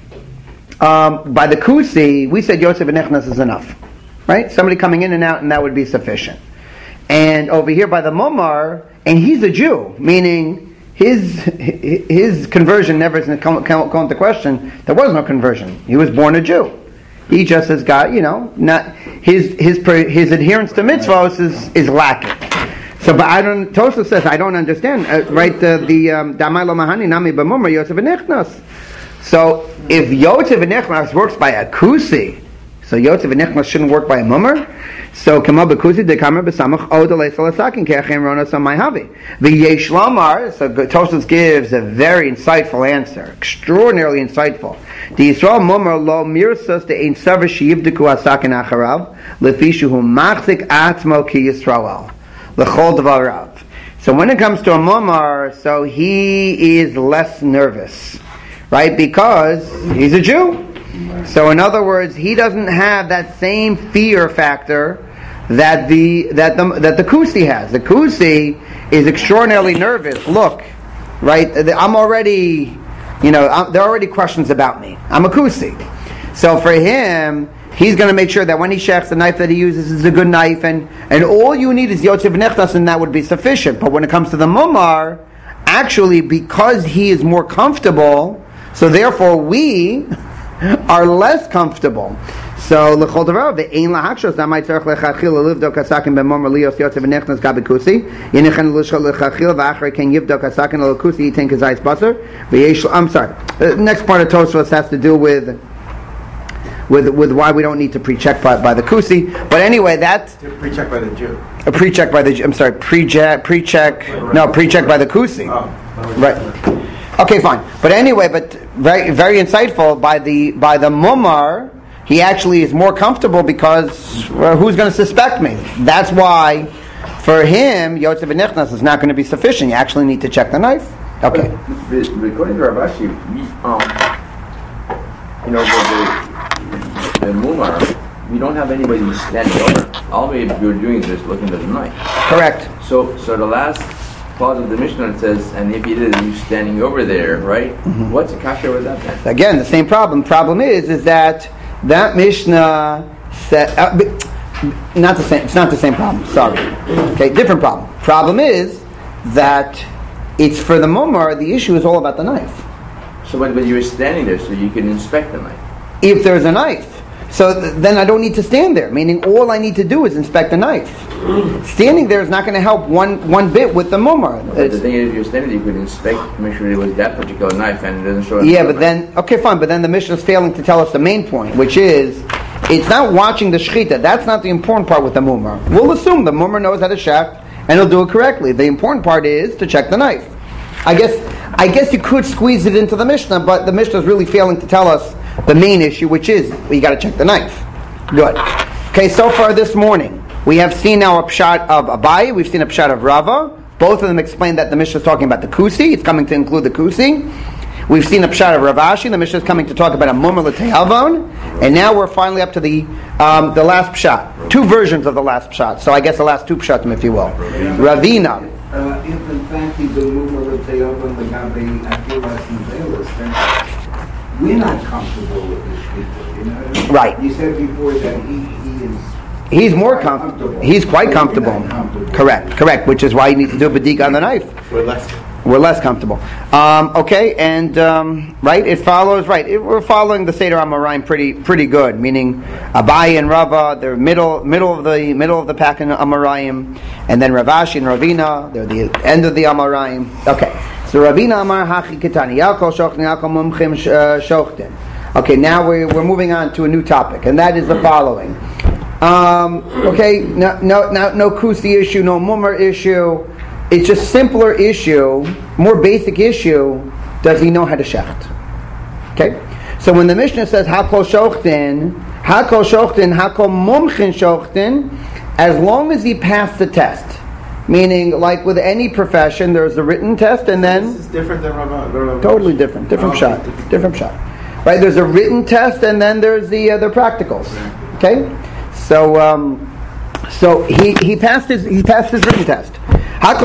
um, by the Kusi we said Yosef V'Nechnas is enough, right? Somebody coming in and out, and that would be sufficient. And over here by the Mumar, and he's a Jew, meaning his his conversion never is come, come, come into question. There was no conversion. He was born a Jew. He just has got, you know, not his his his adherence to mitzvahs is, is lacking. So, but I don't. Tosha says I don't understand. Uh, right? The the Damai lo mahani nami b'mumar Yosef v'nechnas. So if Yosef v'nechnas works by a kusi, so Yosef v'nechnas shouldn't work by a mumar. So kama b'kusi dekamer b'samach od aleisal asakin keachem rona samai havi v'yesh lamar. So Tosha gives a very insightful answer, extraordinarily insightful. The Yisrael mumar lo mirsas de ein savar sheyivdeku asakin acharav lefishu hu machzik atzmo ki Yisrael l'chol devarav. So when it comes to a mumar, so he is less nervous, right? Because he's a Jew. So in other words, he doesn't have that same fear factor that the that the that the Kusi has. The Kusi is extraordinarily nervous. Look, right? I'm already, you know, I'm, there are already questions about me. I'm a Kusi. So for him, he's going to make sure that when he shechs, the knife that he uses is a good knife, and, and all you need is Yotzev Nechtas, and that would be sufficient. But when it comes to the Mumar, actually, because he is more comfortable, so therefore we are less comfortable. So l'chol davar ve'ein lahakshos damay tzarich lechachil livdok hasakin b'mumar lios Yotzev Nechtas gabikusi yinichen l'shol lechachil v'achrei ken yivdok hasakin l'kusi yitin kazayis basar v'yesh. I'm sorry. The next part of Tosfos has to do with. With with why we don't need to pre-check by, by the Kusi, but anyway, that's pre-check by the Jew. A pre-check by the I'm sorry, pre-check, pre-check, no, pre-check by the Kusi. Oh. Right. Okay, fine. But anyway, but very very insightful by the by the Mumar. He actually is more comfortable because well, who's going to suspect me? That's why for him Yotzev Nechnas is not going to be sufficient. You actually need to check the knife. Okay. But, according to Rav Ashi, we um, you know, the the Mumar, we don't have anybody standing over. All we are doing is just looking at the knife. Correct. So, so the last clause of the Mishnah says, and if you did you standing over there, right? Mm-hmm. What's the kasha with that then? Again, the same problem. Problem is, is that that Mishnah said uh, not the same. It's not the same problem. Sorry. Okay, different problem. Problem is that it's for the Mumar. The issue is all about the knife. So, but, but you were standing there, so you can inspect the knife. If there's a knife. So th- then I don't need to stand there, meaning all I need to do is inspect the knife. Standing there is not going to help one, one bit with the Mumar. But the thing is, if you're standing there, you could inspect to make sure it was that particular knife and it doesn't show... Yeah, but then, okay, fine, but then the Mishnah is failing to tell us the main point, which is, it's not watching the shechita. That's not the important part with the Mumar. We'll assume the Mumar knows how to shech, and he'll do it correctly. The important part is to check the knife. I guess I guess you could squeeze it into the Mishnah, but the Mishnah is really failing to tell us the main issue, which is well, you got to check the knife. Good. Okay, so far this morning we have seen now a pshat of Abaye, we've seen a pshat of Rava. Both of them explain that the Mishnah is talking about the kusi. It's coming to include the kusi. We've seen a pshat of Rav Ashi. The Mishnah is coming to talk about a mumar l'te'avon. And now we're finally up to the um, the last pshat. Two versions of the last pshat. So I guess the last two pshatim, if you will. Ravina. Uh, if in fact he the mumar l'te'avon the gabi akilas and velas, then we're not comfortable with this people. You know what I mean? Right. You said before that he, he is. He's more comfortable. He's quite comfortable. comfortable. Correct, correct. Which is why you need to do a badik on the knife. We're less. We're less comfortable. Um, okay, and um, right, it follows. Right, it, we're following the Seder Amoraim pretty, pretty good. Meaning, Abaye and Rava, they're middle, middle of the middle of the pack in Amoraim, and then Rav Ashi and Ravina, they're the end of the Amoraim. Okay, so Ravina Amar Hachi Ketani Yalkol Shochten Yalkol Mumchim Shochten. Okay, now we're we're moving on to a new topic, and that is the following. Um, okay, no, no, no, no kusi issue, no mummer issue. It's just simpler issue, more basic issue. Does he know how to shecht? Okay, so when the Mishnah says hakol shochten, hakol shochten, hakol mumchin shochten, as long as he passed the test, meaning like with any profession, there's a written test and then This is different than Rav. Rav totally different, different Oh, shot, different. different shot. Right? There's a written test and then there's the uh, the practicals. Okay, so um, so he he passed his he passed his written test. So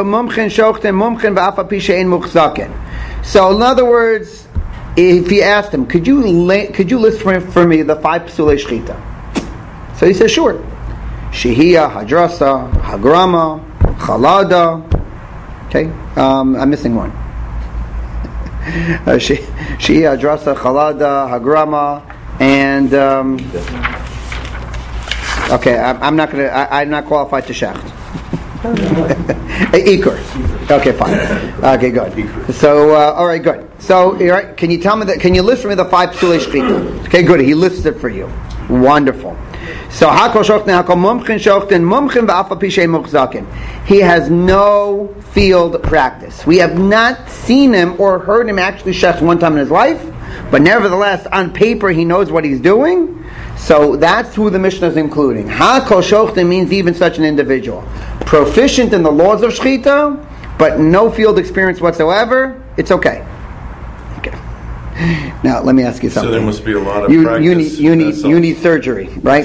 in other words, if he asked him, could you la- could you list for, for me the five psulei shchita? So he says, sure. Shehiyah, hadrasa, hagrama, chalada. Okay, um, I'm missing one. uh, Shehiyah, hadrasa, chalada, hagrama, and um, okay, I'm, I'm not gonna. I, I'm not qualified to shecht. Ikur. Okay, fine. Okay, good. So, uh, all right, good. So, all right, can you tell me that? Can you list for me the five psulei shchita? Okay, good. He lists it for you. Wonderful. So, hakol shochten, hakol mumchin shochten, mumchin v'afa pishay muchzakin. He has no field practice. We have not seen him or heard him actually shecht one time in his life, but nevertheless, on paper, he knows what he's doing. So that's who the Mishnah is including. Hakol shochten means even such an individual. Proficient in the laws of shchita, but no field experience whatsoever, it's okay. Okay. Now let me ask you something. So there must be a lot of you, practice. You need you need you need surgery, right?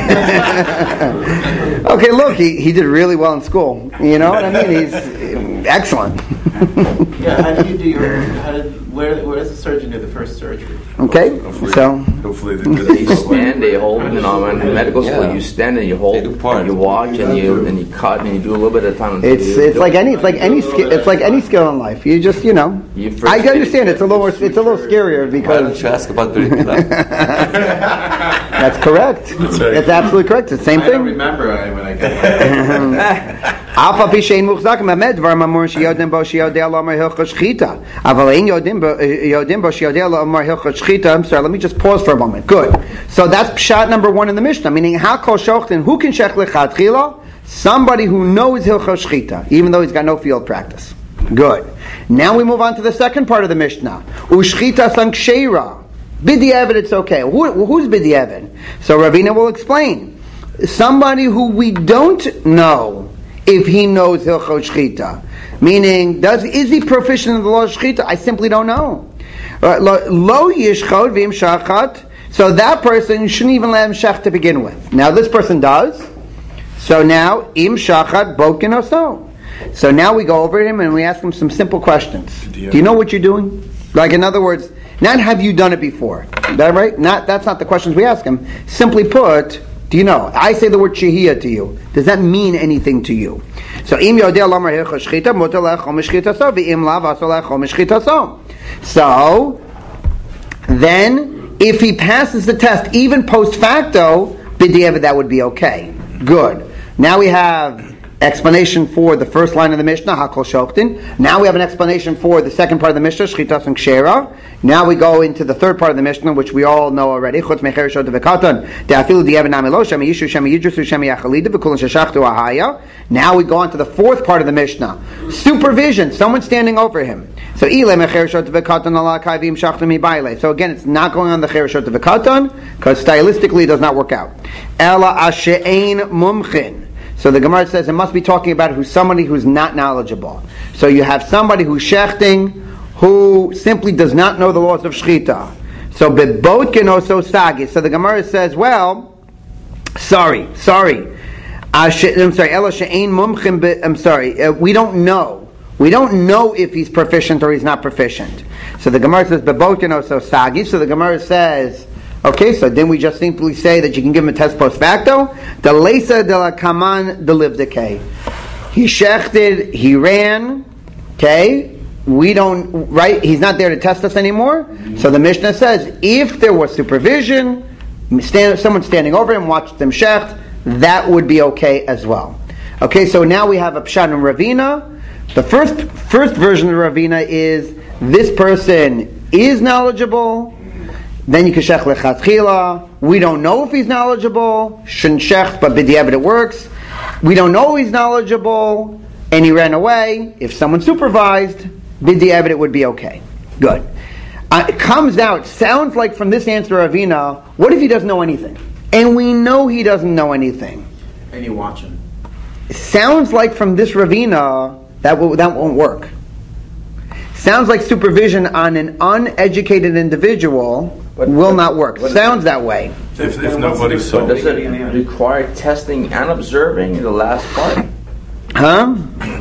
Okay, look, he, he did really well in school. You know what I mean? He's excellent. Yeah, how do you do your? How did, where where does the surgeon do the first surgery? Okay, Hopefully, so hopefully they did They it. stand, they hold, you know, in medical school, Yeah. you stand and you hold, They do part. and you watch, and you and you cut, and you do a little bit at a time. until it's you it's do like it. any it's like any skill it's like any skill in life. You just you know. You first I aid understand it's a little more, it's a little scarier Why because don't you ask about Brit Milah? that's correct. right. It's absolutely correct. It's the same I don't thing. remember when I got. אף על פי שאין מוחזק באמת דבר ממור שיודעים בו שיודע לומר הלכות שחיטה אבל אין יודעים בו יודעים בו שיודע לומר הלכות שחיטה. I'm sorry, let me just pause for a moment. Good. So that's pshat number one in the Mishnah, meaning hakol shochten, who can shech lechatchila? Somebody who knows hilchos shchita, even though he's got no field practice. Good. Now we move on to the second part of the Mishnah. Ushchita sanksheira. B'di'evet, it's okay. Who, who's b'di'evet? So Ravina will explain. Somebody who we don't know if he knows hilchos shchita. Meaning, does is he proficient in the law of shchita? I simply don't know. Uh, Lo yishchod v'im shachat. So that person, you shouldn't even let him shech to begin with. Now this person does. So now, im shachat bokin oso. So now we go over him and we ask him some simple questions. Do you know what you're doing? Like in other words, not have you done it before. Is that right? Not that's not the questions we ask him. Simply put, do you know? I say the word shehiyah to you. Does that mean anything to you? So im yodeh lamar hilchos shchita mutar lechom shchitaso v'im lav aso lechom shchitaso. So then, if he passes the test, even post facto, b'di'evet, that would be okay. Good. Now we have explanation for the first line of the Mishnah, Hakol Shoktin. Now we have an explanation for the second part of the Mishnah, Shchitas and Kshera. Now we go into the third part of the Mishnah, which we all know already. Chutz mecher shot v'katan, de'afilu di'evan amilo, shemi yishu, shemi yidrusu, shemi yachalida, v'kulon sheshachtu ahaya. Now we go on to the fourth part of the Mishnah. Supervision, someone standing over him. So ile mecher shot v'katan ala kayvim shachtu mi baile. So again, it's not going on the cher shot v'katan, because stylistically it does not work out. Ela ashe'ein mumchin. So the Gemara says it must be talking about who's somebody who's not knowledgeable. So you have somebody who's shechting, who simply does not know the laws of shchita. So bebot so sagi. So the Gemara says, well, sorry, sorry, I'm sorry. Ela she'ein mumchim. I'm sorry. Uh, we don't know. We don't know if he's proficient or he's not proficient. So the Gemara says bebot so sagi. So the Gemara says, okay, so then we just simply say that you can give him a test post facto. The lesa de la kaman de livdeke. He shechted, he ran, okay? We don't, right? He's not there to test us anymore. Mm-hmm. So the Mishnah says, if there was supervision, stand, someone standing over him, watched them shecht, that would be okay as well. Okay, so now we have a Pshat and Ravina. The first, first version of Ravina is, this person is knowledgeable. Then you can shech lechatchila. We don't know if he's knowledgeable. Shouldn't shech, but b'diavad it works. We don't know he's knowledgeable, and he ran away. If someone supervised, b'diavad it would be okay. Good. Uh, it comes out, sounds like from this answer, Ravina, what if he doesn't know anything? And we know he doesn't know anything. And you watch him. It sounds like from this Ravina, that, will, that won't work. Sounds like supervision on an uneducated individual What, will what, not work. Sounds that way. If, if nobody saw. Does it require testing and observing in the last part? Huh?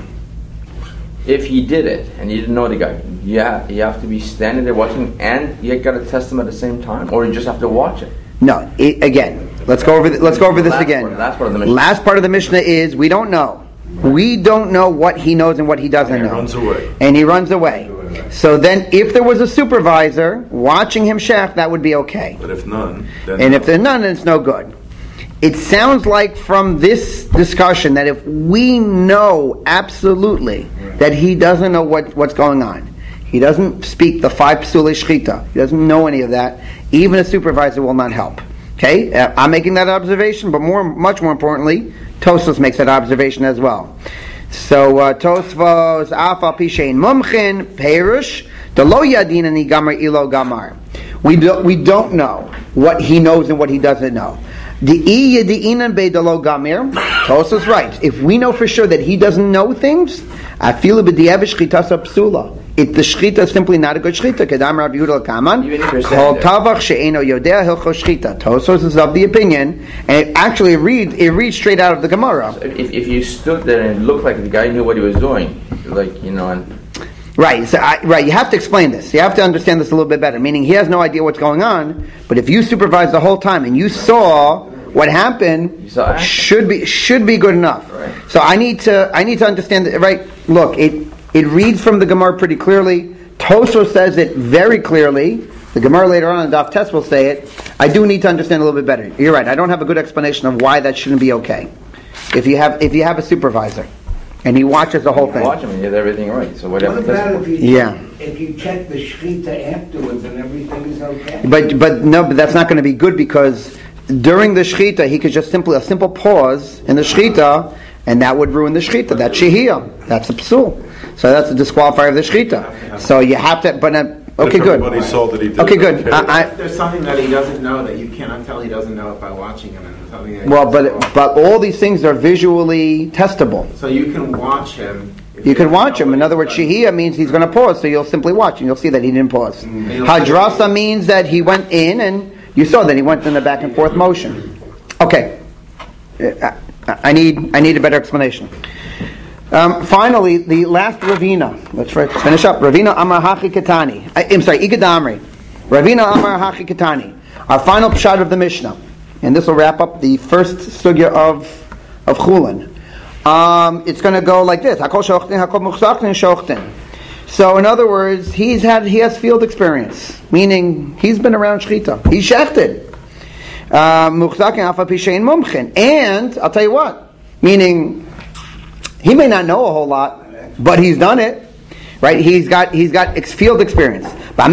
If he did it and you didn't know the guy, yeah, you have to be standing there watching, and you got to test him at the same time, or you just have to watch it. No. It, again, let's go over. The, let's go over this last again. Part, last part of the Mishnah. Last part of the Mishnah is we don't know. We don't know what he knows and what he doesn't and he know. Runs away. And he runs away. So then, if there was a supervisor watching him shech, that would be okay. But if none, then and no. if there's none, then it's no good. It sounds like from this discussion that if we know absolutely that he doesn't know what, what's going on, he doesn't speak the five psulei shchita, he doesn't know any of that, even a supervisor will not help. Okay, uh, I'm making that observation, but more, much more importantly, Tosfos makes that observation as well. So uh, Tosfos Afa Pishein Mumchin Perush the Lo Yadin and Gamar Ilo Gamar. We do, we don't know what he knows and what he doesn't know. The I Yadiinan Be the Lo Gamir. Tosfos right. If we know for sure that he doesn't know things, I feel b'di'ev shchitasa psula. If the shchita is simply not a good shchita, kedam Rabbi Yehuda Kaman, kol tavach she'eno yodea hilcho shchita. Tosfos is of the opinion, and it actually reads it reads straight out of the Gemara. So if if you stood there and it looked like the guy knew what he was doing, like you know, and right, so I, right, you have to explain this. You have to understand this a little bit better. Meaning, he has no idea what's going on, but if you supervised the whole time and you saw what happened, should be should be good enough. Right. So I need to I need to understand that. Right, look, it. It reads from the Gemara pretty clearly. Tosfos says it very clearly. The Gemara later on in Daf Tes will say it. I do need to understand a little bit better. You're right. I don't have a good explanation of why that shouldn't be okay. If you have if you have a supervisor and he watches the whole you thing, watch him and you have everything right. So whatever. What about if you, yeah. if you check the shchita afterwards and everything is okay? But but no, but that's not going to be good because during the shchita he could just simply a simple pause in the shchita and that would ruin the shchita. That's shehiyah. That's a psul. So that's a disqualifier of the shchita. So you have to, but uh, okay, if good. Everybody saw that he did okay, good. Okay. I, I, If there's something that he doesn't know that you cannot tell he doesn't know it by watching him, and something that well, but but all these things are visually testable. so you can watch him. if You can don't watch know him. what In other he's words, done. shehiyah means he's going to pause, so you'll simply watch and you'll see that he didn't pause. Mm. Hadrasa means that he went in and you saw that he went in the back and forth motion. Okay, I, I need I need a better explanation. Um, finally, the last Ravina. Let's finish up. Ravina Amar Hachi Katani. I'm sorry, Igadamri. Ravina Amar Hachi Katani. Our final pshat of the Mishnah, and this will wrap up the first sugya of of Chulin. Um, it's going to go like this: Hakol shochtin, Hakol muchzaktin, shochtin. So, in other words, he's had he has field experience, meaning he's been around shchita. He's shechted. Muchzakin afa pishein mumchin, and I'll tell you what, meaning. He may not know a whole lot, but he's done it. Right? He's got he's got ex- field experience. But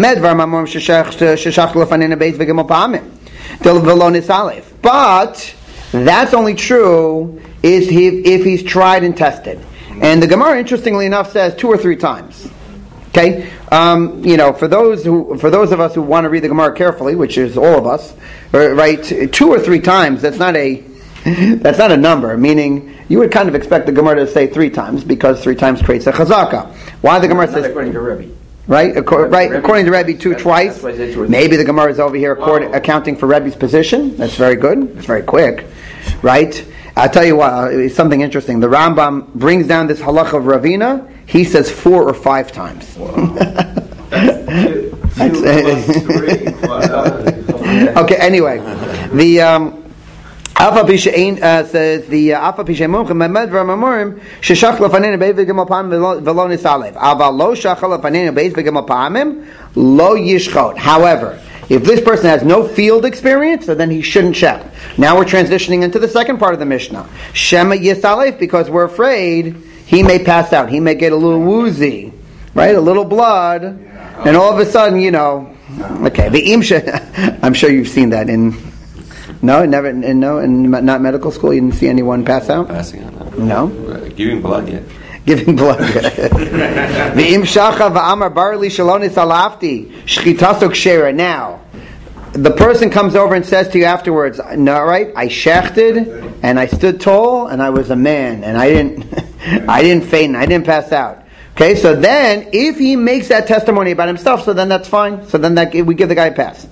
that's only true is he, if he's tried and tested. And the Gemara, interestingly enough, says two or three times. Okay, um, you know, for those who, for those of us who want to read the Gemara carefully, which is all of us, right? Two or three times. That's not a that's not a number. Meaning, you would kind of expect the Gemara to say three times because three times creates a chazaka. Why the Gemara Not says according to Rebbe. right? Acco- right, Rebbe, according to Rebbe, two that's, twice. That's why I said two or Maybe the Gemara is over here accord- Wow. accounting for Rebbe's position. That's very good. It's very quick, right? I'll tell you what. Uh, it's something interesting. The Rambam brings down this halacha of Ravina. He says four or five times. Two, two plus three plus, uh, Okay. Anyway, the. Um, Alpha Pisha Ein uh, says the uh, Alpha Pisha Mumchem Memed V'Mamorim Sheshach Lefanenu Beis V'Gimel Pamim V'Lo Nisalev Aval Lo Shach Lefanenu Beis V'Gimel Pamim Lo Yishchot. However, if this person has no field experience, so then he shouldn't check. Now we're transitioning into the second part of the Mishnah. Shema Yisalev, because we're afraid he may pass out. He may get a little woozy, right? A little blood, and all of a sudden, you know. Okay, the Imsha. I'm sure you've seen that in. No, never. In, no, in not medical school. You didn't see anyone pass out. Passing out. No, Uh, giving blood yet. giving blood. V'im shacha v'amar barli shalonis alafti shchitasok shera. Now, the person comes over and says to you afterwards, "No, right? I shechted and I stood tall and I was a man and I didn't, I didn't faint, and I didn't pass out." Okay, so then if he makes that testimony about himself, so then that's fine. So then that we give the guy a pass.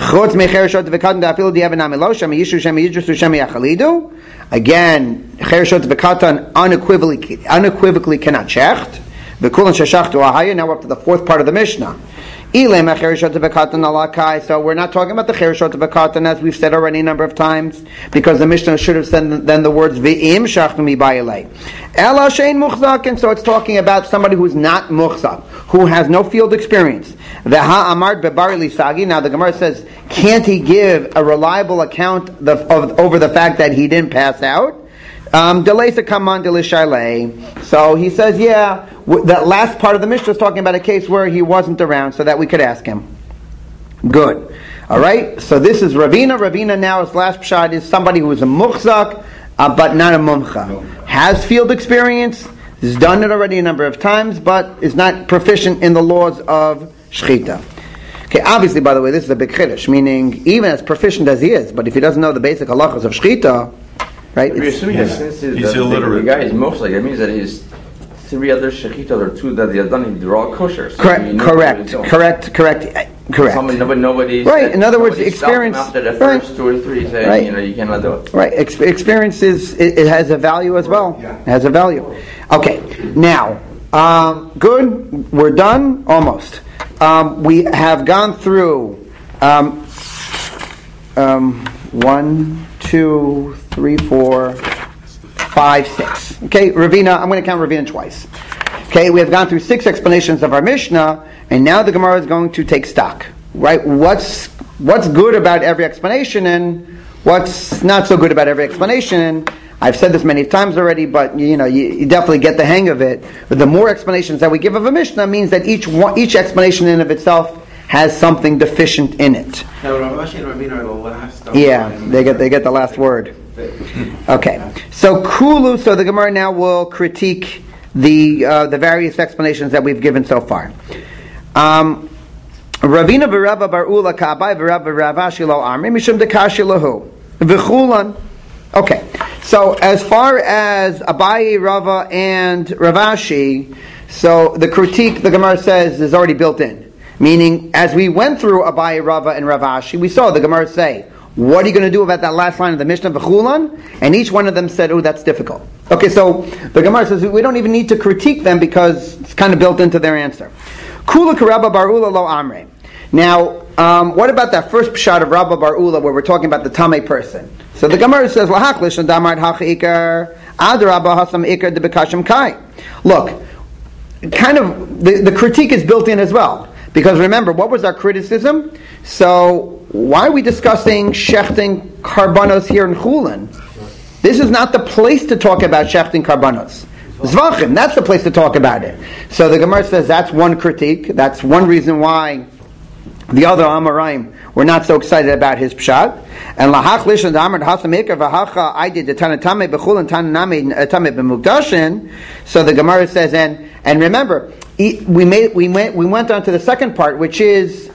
Again, chereshot v'katan unequivocally unequivocally cannot shecht. Now we're up to the fourth part of the Mishnah. So we're not talking about the chereshot v'katan as we've said already a number of times, because the Mishnah should have said then the words v'im shachnu mi ba'ilei. Ela shein muchzak, and so it's talking about somebody who's not muchzak, who has no field experience. V'ha amart bebar lisagi. Now the Gemara says, can't he give a reliable account of, of, over the fact that he didn't pass out? Um, so he says, yeah, w- that last part of the Mishnah is talking about a case where he wasn't around, so that we could ask him. Good. All right. So this is Ravina. Ravina now, his last pshad is somebody who is a muchzak, uh, but not a mumcha. Has field experience, has done it already a number of times, but is not proficient in the laws of shchita. Okay, obviously, by the way, this is a big chiddush, meaning even as proficient as he is, but if he doesn't know the basic halachas of shchita, right? We're assuming that since He's the, illiterate. the guy is mostly, that means that his three other shechita or two that he has done, they're all kosher. So Correct, he knows correct, what he's doing. correct, correct, uh, correct. Someone, nobody, nobody Right, said- in other words, nobody stopped him experience- after the right. first two or three, saying, Right. you know, you cannot do it. Right, Ex- experience is it, it has a value as well. Yeah. It has a value. Okay, now, um, good. We're done almost. Um, we have gone through um, um, one, two, three, four, five, six. Okay, Ravina. I'm going to count Ravina twice. Okay, we have gone through six explanations of our Mishnah, and now the Gemara is going to take stock. Right? What's what's good about every explanation, and what's not so good about every explanation? And I've said this many times already, but you know, you, you definitely get the hang of it. But the more explanations that we give of a Mishnah means that each one, each explanation in of itself has something deficient in it. Now, Rav Ashi and Ravina are the last. of Yeah, them. they get they get the last word. Okay, so Kulu. So the Gemara now will critique the uh, the various explanations that we've given so far. Um, Ravina v'Rava bar Ula ka'abai v'Rava Ravashi lo amri mishum dekashi lahu v'chulan. Okay, so as far as Abaye, Rava, and Ravashi, so the critique the Gemara says is already built in. Meaning, as we went through Abaye, Rava, and Ravashi, we saw the Gemara say, what are you going to do about that last line of the Mishnah, v'chulan? And each one of them said, oh, that's difficult. Okay, so the Gemara says we don't even need to critique them because it's kind of built into their answer. Kula karabba bar Ula lo amre. Now, um, what about that first pshat of Rabba bar Ula where we're talking about the Tamei person? So the Gemara says, lahaklish and damart hacha ikar ad rabba hasam ikar de bekashim kai. Look, kind of, the, the critique is built in as well. Because remember, what was our criticism? So, why are we discussing shechting karbanos here in Chulin? This is not the place to talk about shechting karbanos. Zvachim, that's the place to talk about it. So the Gemara says that's one critique. That's one reason why the other Amoraim were not so excited about his pshat. And lahach lish and amar hasamikar v'hacha I did the tanatame bechul and tanatame tame b'mukdashin. So the Gemara says, and and remember, we made we went we went on to the second part, which is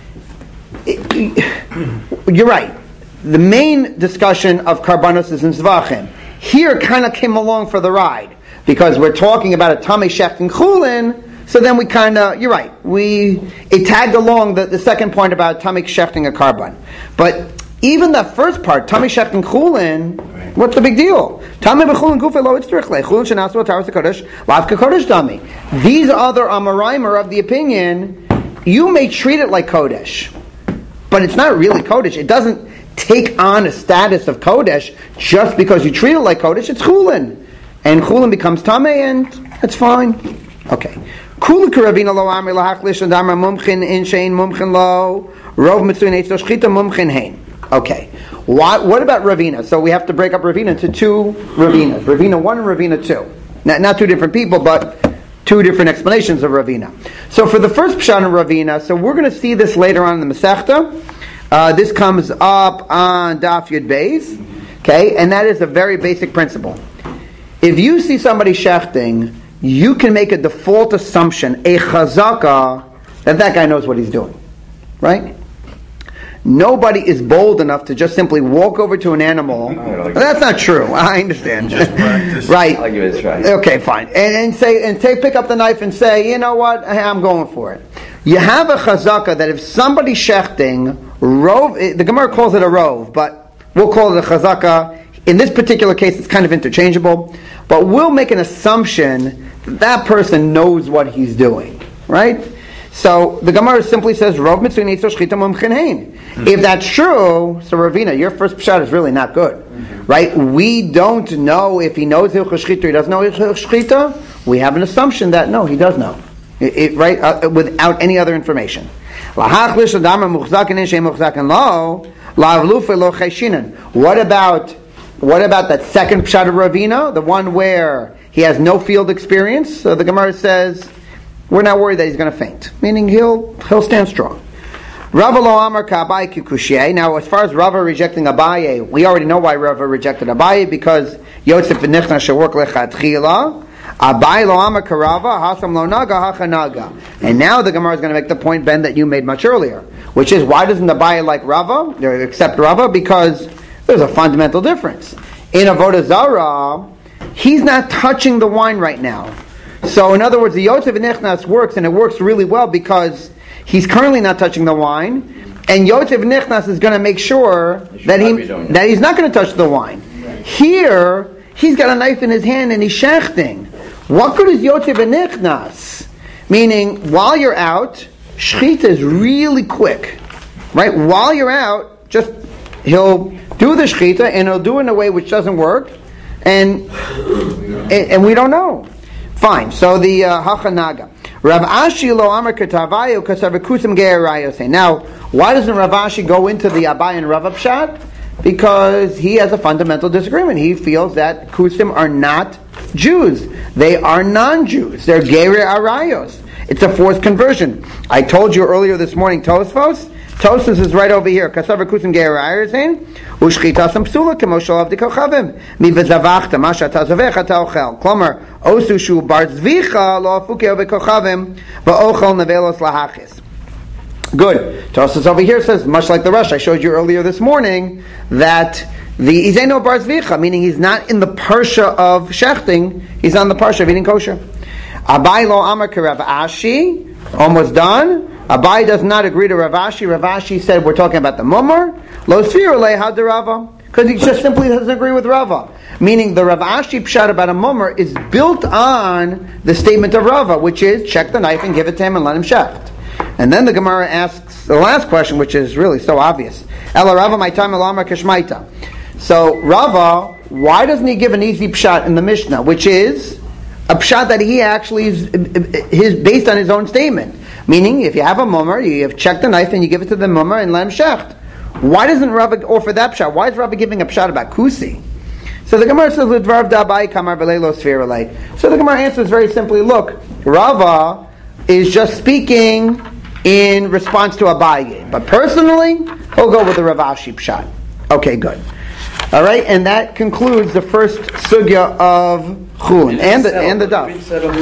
you're right. The main discussion of karbanos is in Zvachim. Here, kind of came along for the ride because we're talking about a tamei shecht and chulin. So then we kind of, you're right, we it tagged along the, the second point about tamei shechting a karban. But even the first part, tamei shechting chulin, what's the big deal? Tamei b'chulin gufei lo itzrichle chulin shenasu ataras hakodesh lav kakodesh dami. These other Amoraim are of the opinion you may treat it like kodesh, but it's not really kodesh. It doesn't take on a status of kodesh just because you treat it like kodesh. It's chulin, and chulin becomes tamei, and it's fine. Okay. Kula karavina lo amri lahachlish and amra mumchin in shein mumchin lo rov mitzvah eitzos shchita mumchin hein. Okay. What, what about Ravina? So we have to break up Ravina into two Ravinas. Ravina one and Ravina two. Not, not two different people, but two different explanations of Ravina. So for the first pshat in Ravina, so we're going to see this later on in the Masechta. Uh, this comes up on Daf Yud Beis, okay, and that is a very basic principle. If you see somebody shechting, you can make a default assumption, a chazaka, that that guy knows what he's doing, right? Nobody is bold enough to just simply walk over to an animal. Like That's not true. I understand. Just practice. Right. I'll give it a try. Okay, fine. And, and say and take pick up the knife and say, you know what? Hey, I'm going for it. You have a chazaka that if somebody shechting, rov, the Gemara calls it a rov, but we'll call it a chazaka. In this particular case, it's kind of interchangeable, but we'll make an assumption that that person knows what he's doing, right? So the Gemara simply says, "Rov mitzvah eitzos shchita mumchin hein." If that's true, so Ravina, your first pshat is really not good, mm-hmm. right? We don't know if he knows hilchos shchita or he doesn't know hilchos shchita. We have an assumption that no, he does know, it, it, right? Uh, without any other information. What about what about that second pshat of Ravina, the one where he has no field experience? So the Gemara says, we're not worried that he's going to faint, meaning he'll he'll stand strong. Rava lo amar ka Abaye kikushye. Now, as far as Rava rejecting Abaye, we already know why Rava rejected Abaye, because Yotzef v'nichna shework lechatchila. Abaye lo amar ka Rava hasam lo naga hacha naga. And now the Gemara is going to make the point, Ben, that you made much earlier, which is, why doesn't Abaye like Rava, accept Rava? Because there's a fundamental difference. In Avodah Zarah, he's not touching the wine right now. So, in other words, the Yotzef Nichnas works, and it works really well because he's currently not touching the wine, and Yotzef Nichnas is going to make sure that he that he's not going to touch the wine. Right. Here, he's got a knife in his hand and he's shechting. What good is Yotzef Nichnas? Meaning, while you're out, shchita is really quick, right? While you're out, just he'll do the shchita, and he'll do it in a way which doesn't work, and and, and we don't know. Fine. So the uh, hachanaga. Rav Ashi lo amar ketavayu kasavikusim ge'erayose. Now, why doesn't Rav Ashi go into the Abaye and Rav pshat? Because he has a fundamental disagreement. He feels that kusim are not Jews. They are non-Jews. They're ge'er arayos. It's a forced conversion. I told you earlier this morning, Tosfos. Tosfos is right over here. Kasav kusim ge'er arayosein. Ushchita sam psula kemoshal avdi kochavim. Mi v'zavachta ma shata zavecha ta'ochel. Klomer, osu shu bar zvicha lo afuke ove kochavim va'ochel nevelos lahachis. Good. Tosfos over here says, much like the Rush I showed you earlier this morning, that the izeno bar zvicha, meaning he's not in the parsha of shechting, he's on the parsha of eating kosher. Abaye lo amar k'Rav Ashi, almost done. Abaye does not agree to Rav Ashi. Rav Ashi said we're talking about the mummer. Lo sfiru leha de Rava, because he just simply doesn't agree with Rava. Meaning the Rav Ashi pshat about a mummer is built on the statement of Rava, which is check the knife and give it to him and let him shecht. And then the Gemara asks the last question, which is really so obvious. Ela Rava maitam elamar kishmaita. So Rava, why doesn't he give an easy pshat in the Mishnah, which is a pshat that he actually is his based on his own statement? Meaning, if you have a mummer, you have checked the knife and you give it to the mummer and let him shecht. Why doesn't Rava offer that pshat? Why is Rava giving a pshat about kusi? So the Gemara says, "L'dvarav da'abai kamar v'leilo sfiralei." So the Gemara answers very simply, look, Rava is just speaking in response to Abaye. But personally, he'll go with the Rav Ashi pshat. Okay, good. All right, and that concludes the first sugya of Chulin and the and the daf.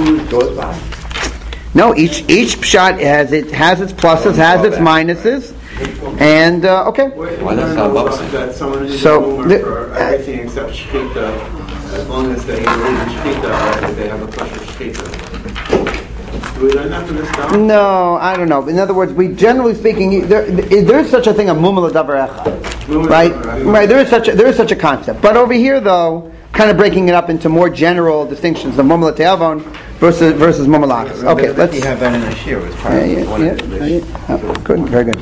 No, each each pshat has it has its pluses, has its minuses, and uh, okay. Why that's not that someone is So, a the- for everything except shechita, as long as they believe in shechita, or they have a kosher shechita. Do we learn that from this down? No, I don't know. In other words, we generally speaking, there, there is such a thing of mumla davar echad, right? Right. There is such a, there is such a concept. But over here, though, kind of breaking it up into more general distinctions of mumla te'avon versus versus mumla achas. Okay, let's. You have that in the shir as part Yeah, of yeah, one yeah, of the yeah. Oh, good, very good.